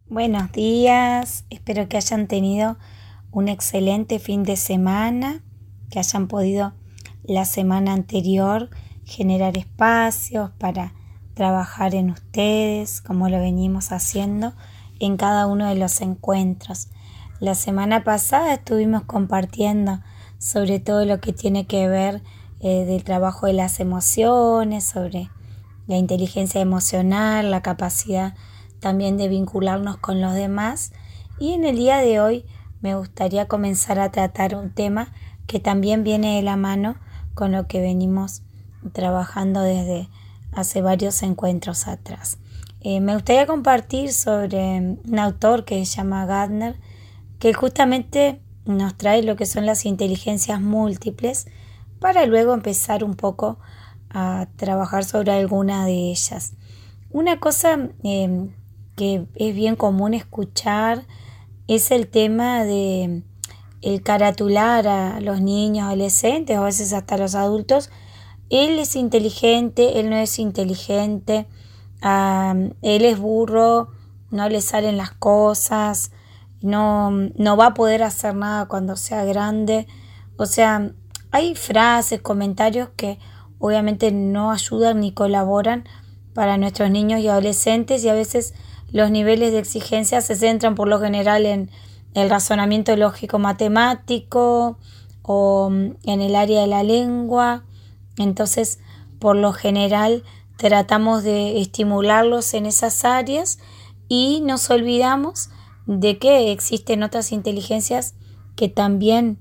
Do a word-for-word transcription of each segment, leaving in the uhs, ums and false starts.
Buenos días, espero que hayan tenido un excelente fin de semana, que hayan podido la semana anterior generar espacios para trabajar en ustedes, como lo venimos haciendo en cada uno de los encuentros. La semana pasada estuvimos compartiendo sobre todo lo que tiene que ver eh, del trabajo de las emociones, sobre la inteligencia emocional, la capacidad también de vincularnos con los demás. Y en el día de hoy me gustaría comenzar a tratar un tema que también viene de la mano con lo que venimos trabajando desde hace varios encuentros atrás. Eh, me gustaría compartir sobre un autor que se llama Gardner, que justamente nos trae lo que son las inteligencias múltiples para luego empezar un poco a trabajar sobre alguna de ellas. Una cosa eh, que es bien común escuchar es el tema de el caratular a los niños, adolescentes o a veces hasta a los adultos. Él es inteligente, él no es inteligente, uh, él es burro, no le salen las cosas, no, no va a poder hacer nada cuando sea grande. O sea, hay frases, comentarios que obviamente no ayudan ni colaboran para nuestros niños y adolescentes, y a veces los niveles de exigencia se centran por lo general en el razonamiento lógico matemático o en el área de la lengua. Entonces, por lo general tratamos de estimularlos en esas áreas y nos olvidamos de que existen otras inteligencias que también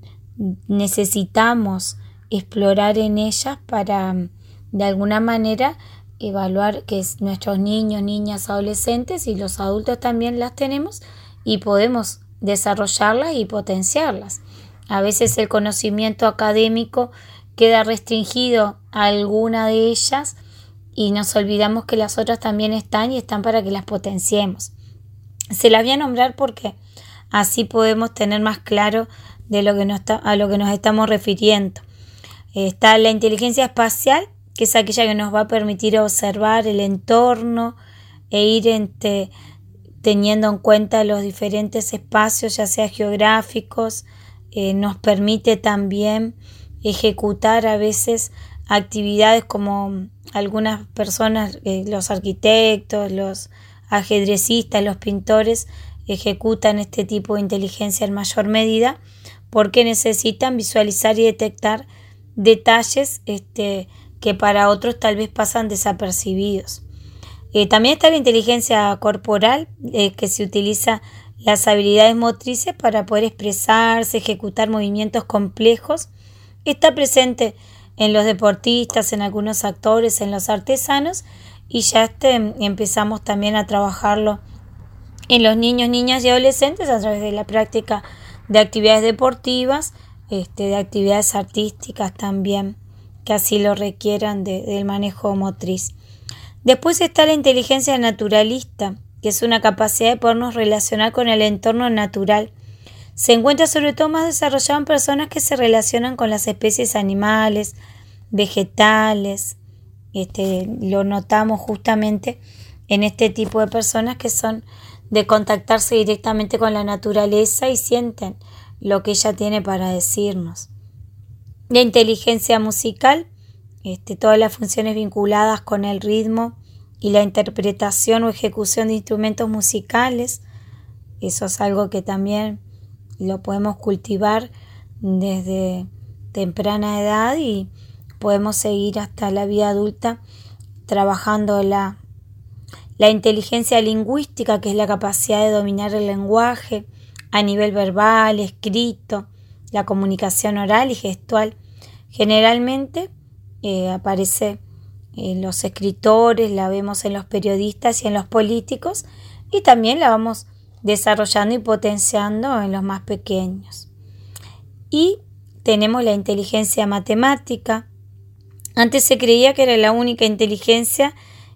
necesitamos explorar en ellas para, de alguna manera, evaluar que nuestros niños, niñas, adolescentes y los adultos también las tenemos y podemos desarrollarlas y potenciarlas. A veces el conocimiento académico queda restringido a alguna de ellas y nos olvidamos que las otras también están y están para que las potenciemos. Se las voy a nombrar porque así podemos tener más claro de lo que nos está, a lo que nos estamos refiriendo. Está la inteligencia espacial, que es aquella que nos va a permitir observar el entorno e ir entre, teniendo en cuenta los diferentes espacios, ya sea geográficos. Eh, nos permite también ejecutar a veces actividades como algunas personas, eh, los arquitectos, los ajedrecistas, los pintores, ejecutan este tipo de inteligencia en mayor medida porque necesitan visualizar y detectar detalles este, que para otros tal vez pasan desapercibidos. Eh, también está la inteligencia corporal, eh, que se utiliza las habilidades motrices para poder expresarse, ejecutar movimientos complejos. Está presente en los deportistas, en algunos actores, en los artesanos, y ya este, empezamos también a trabajarlo en los niños, niñas y adolescentes a través de la práctica de actividades deportivas, este, de actividades artísticas también, que así lo requieran de, del manejo motriz. Después está la inteligencia naturalista, que es una capacidad de podernos relacionar con el entorno natural. Se encuentra sobre todo más desarrollado en personas que se relacionan con las especies animales, vegetales. Este, lo notamos justamente en este tipo de personas que son de contactarse directamente con la naturaleza y sienten lo que ella tiene para decirnos. La inteligencia musical, este, todas las funciones vinculadas con el ritmo y la interpretación o ejecución de instrumentos musicales, eso es algo que también lo podemos cultivar desde temprana edad y podemos seguir hasta la vida adulta trabajando la, la inteligencia lingüística, que es la capacidad de dominar el lenguaje a nivel verbal, escrito, la comunicación oral y gestual. Generalmente eh, aparece en los escritores, la vemos en los periodistas y en los políticos, y también la vamos desarrollando y potenciando en los más pequeños. Y tenemos la inteligencia matemática. Antes se creía que era la única inteligencia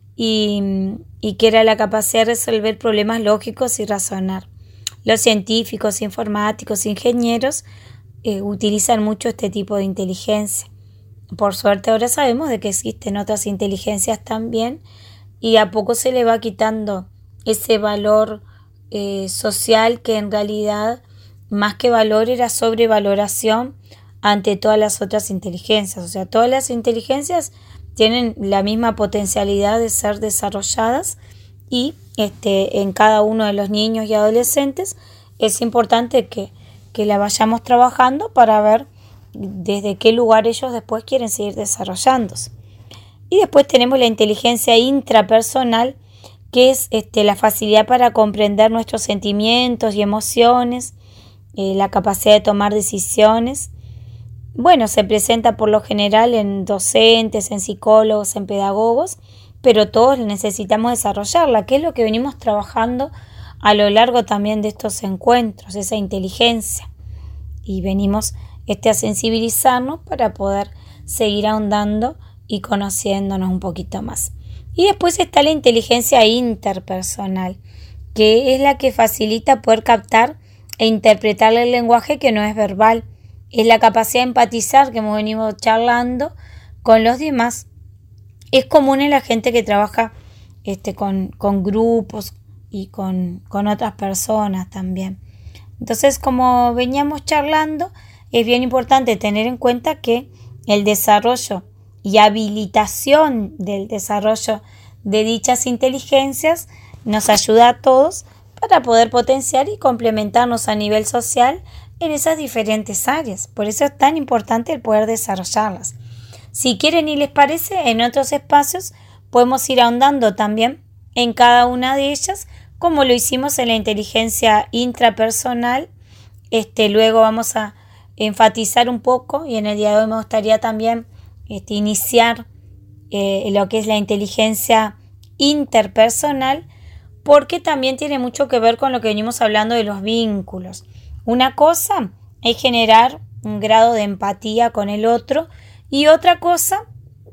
y, y que era la capacidad de resolver problemas lógicos y razonar. Los científicos, informáticos, ingenieros eh, utilizan mucho este tipo de inteligencia. Por suerte ahora sabemos de que existen otras inteligencias también y a poco se le va quitando ese valor eh, social que en realidad más que valor era sobrevaloración ante todas las otras inteligencias. O sea, todas las inteligencias tienen la misma potencialidad de ser desarrolladas y este, en cada uno de los niños y adolescentes es importante que, que la vayamos trabajando para ver desde qué lugar ellos después quieren seguir desarrollándose. Y después tenemos la inteligencia intrapersonal, que es este, la facilidad para comprender nuestros sentimientos y emociones, eh, la capacidad de tomar decisiones. Bueno, se presenta por lo general en docentes, en psicólogos, en pedagogos, pero todos necesitamos desarrollarla, que es lo que venimos trabajando a lo largo también de estos encuentros, esa inteligencia. Y venimos este, a sensibilizarnos para poder seguir ahondando y conociéndonos un poquito más. Y después está la inteligencia interpersonal, que es la que facilita poder captar e interpretar el lenguaje que no es verbal. Es la capacidad de empatizar que hemos venido charlando con los demás. Es común en la gente que trabaja este, con, con grupos y con, con otras personas también. Entonces, como veníamos charlando, es bien importante tener en cuenta que el desarrollo y habilitación del desarrollo de dichas inteligencias nos ayuda a todos para poder potenciar y complementarnos a nivel social en esas diferentes áreas. Por eso es tan importante el poder desarrollarlas. Si quieren y les parece, en otros espacios podemos ir ahondando también en cada una de ellas, como lo hicimos en la inteligencia intrapersonal. Este, luego vamos a enfatizar un poco, y en el día de hoy me gustaría también este, iniciar eh, lo que es la inteligencia interpersonal, porque también tiene mucho que ver con lo que venimos hablando de los vínculos. Una cosa es generar un grado de empatía con el otro y otra cosa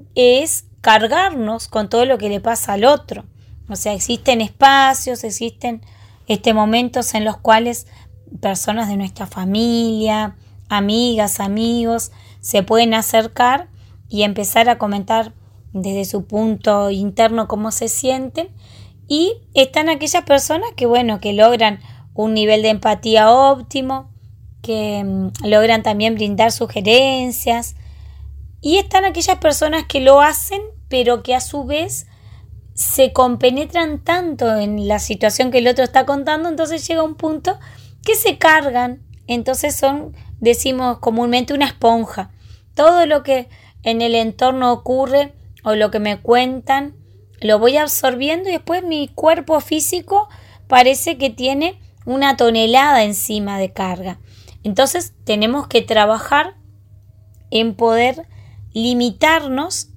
es cargarnos con todo lo que le pasa al otro. O sea, existen espacios, existen este, momentos en los cuales personas de nuestra familia, amigas, amigos, se pueden acercar y empezar a comentar desde su punto interno cómo se sienten. Y están aquellas personas que, bueno, que logran un nivel de empatía óptimo, que um, logran también brindar sugerencias. Y están aquellas personas que lo hacen, pero que a su vez se compenetran tanto en la situación que el otro está contando, entonces llega un punto que se cargan. Entonces son, decimos comúnmente, una esponja. Todo lo que en el entorno ocurre o lo que me cuentan, lo voy absorbiendo y después mi cuerpo físico parece que tiene una tonelada encima de carga. Entonces tenemos que trabajar en poder limitarnos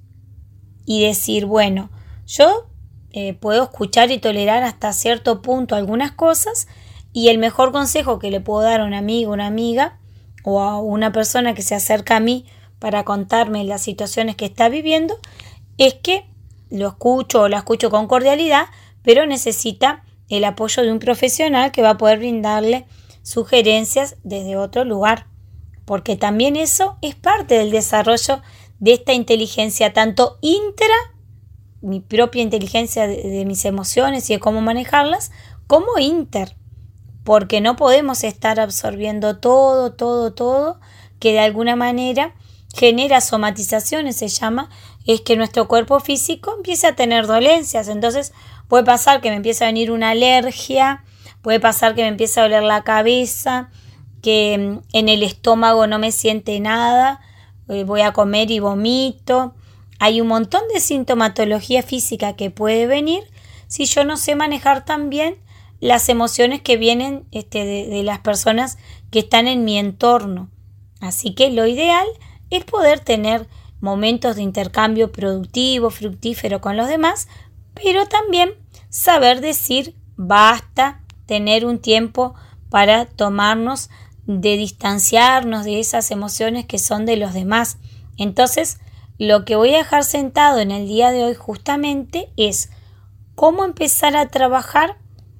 y decir, bueno, yo eh, puedo escuchar y tolerar hasta cierto punto algunas cosas, y el mejor consejo que le puedo dar a un amigo, una amiga o a una persona que se acerca a mí para contarme las situaciones que está viviendo es que lo escucho o la escucho con cordialidad, pero necesita el apoyo de un profesional que va a poder brindarle sugerencias desde otro lugar, porque también eso es parte del desarrollo de esta inteligencia, tanto intra, mi propia inteligencia de, de mis emociones y de cómo manejarlas, como inter, porque no podemos estar absorbiendo todo, todo, todo, que de alguna manera genera somatizaciones, se llama, es que nuestro cuerpo físico empieza a tener dolencias. Entonces puede pasar que me empiece a venir una alergia, puede pasar que me empiece a doler la cabeza, que en el estómago no me siente nada, eh, voy a comer y vomito. Hay un montón de sintomatología física que puede venir si yo no sé manejar también las emociones que vienen este, de, de las personas que están en mi entorno. Así que lo ideal es poder tener momentos de intercambio productivo, fructífero con los demás, pero también saber decir basta, tener un tiempo para tomarnos, de distanciarnos de esas emociones que son de los demás. Entonces, lo que voy a dejar sentado en el día de hoy justamente es cómo empezar a trabajar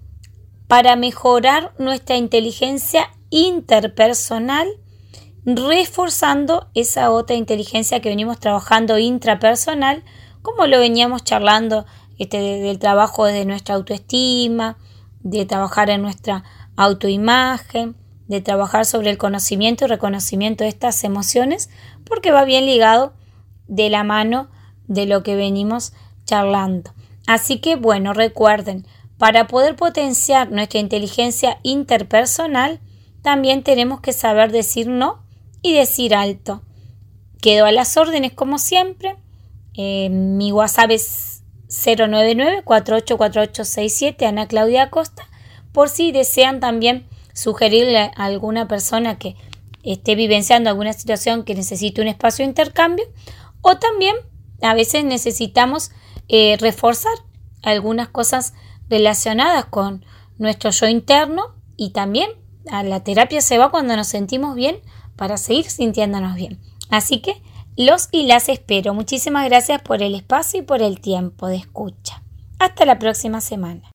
para mejorar nuestra inteligencia interpersonal, reforzando esa otra inteligencia que venimos trabajando intrapersonal, como lo veníamos charlando este, del trabajo desde nuestra autoestima, de trabajar en nuestra autoimagen, de trabajar sobre el conocimiento y reconocimiento de estas emociones, porque va bien ligado de la mano de lo que venimos charlando. Así que, bueno, recuerden, para poder potenciar nuestra inteligencia interpersonal, también tenemos que saber decir no y decir alto. Quedo a las órdenes como siempre. Eh, mi WhatsApp es cero nueve nueve, cuatro ocho cuatro ocho seis siete, Ana Claudia Acosta, por si desean también sugerirle a alguna persona que esté vivenciando alguna situación que necesite un espacio de intercambio, o también a veces necesitamos eh, reforzar algunas cosas relacionadas con nuestro yo interno, y también a la terapia se va cuando nos sentimos bien para seguir sintiéndonos bien. Así que los y las espero. Muchísimas gracias por el espacio y por el tiempo de escucha. Hasta la próxima semana.